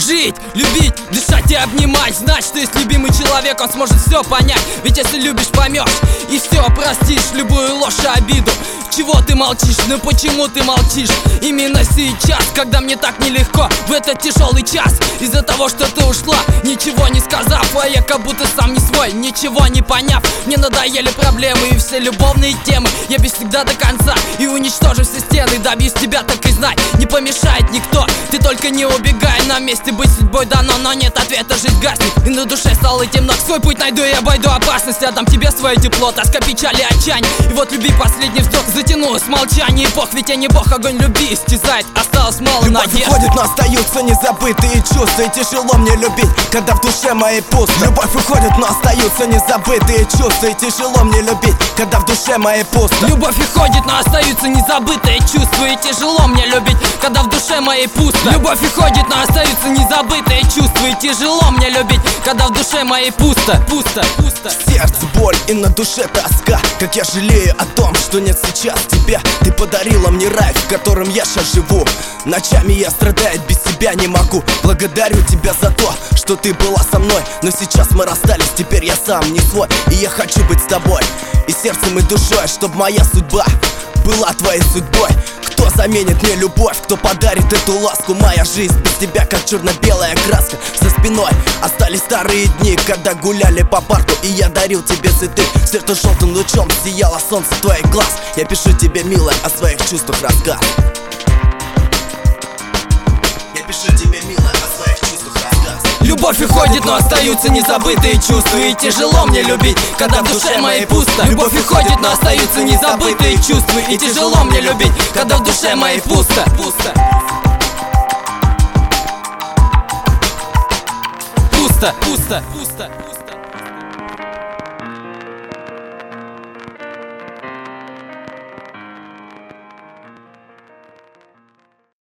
Жить, любить, дышать и обнимать. Знать, что есть любимый человек, он сможет все понять. Ведь если любишь, поймешь и все простишь, любую ложь и обиду. Чего ты молчишь? Ну почему ты молчишь? Именно сейчас, когда мне так нелегко, в этот тяжелый час, из-за того, что ты ушла, ничего не сказав, а я как будто сам не свой, ничего не поняв. Мне надоели проблемы и все любовные темы. Я без всегда до конца и уничтожу все стены. Добьюсь тебя, так и знай, не помешает никто. Ты только не убегай, на месте быть судьбой дано, но нет ответа, жизнь гаснет и на душе стало темно. Свой путь найду и обойду опасность, отдам тебе свое тепло, тоска, печали, отчаяние. И вот люби последний вздох, затянулось молчание. Бог, ведь я не бог, огонь любви истязает, осталось мало надежд. Любовь уходит, но остаются незабытые чувства, и тяжело мне любить, когда в душе моей пусто. Любовь уходит, но остаются незабытые чувства, и тяжело мне любить, когда в душе моей пусто. Любовь уходит, но остаются незабытые чувства, и тяжело мне любить, когда в душе моей пусто. Любовь уходит, но остаются незабытые чувства, и тяжело мне любить, когда в душе моей пусто. Пусто, пусто. В сердце боль и на душе тоска, как я жалею о том, что нет сейчас тебя. Ты подарила мне рай, в котором я сейчас живу. Ночами я страдать без тебя не могу. Благодарю тебя за то, что ты была со мной, но сейчас мы расстались, теперь я сам не свой. И я хочу быть с тобой, и сердцем, и душой, чтоб моя судьба была твоей судьбой. Кто заменит мне любовь, кто подарит эту ласку? Моя жизнь без тебя, как черно-белая краска. За спиной остались старые дни, когда гуляли по парку, и я дарил тебе цветы. Светло-желтым лучом сияло солнце твоих глаз. Я пишу тебе, милая, о своих чувствах рассказ. Я пишу тебе, милая, о своих чувствах рассказ. Любовь уходит, но остаются незабытые чувства, и тяжело мне любить, когда в душе моей пусто. Любовь уходит, но остаются незабытые чувства, и тяжело мне любить, когда в душе моей пусто. Пусто. Пусто, пусто, пусто, пусто.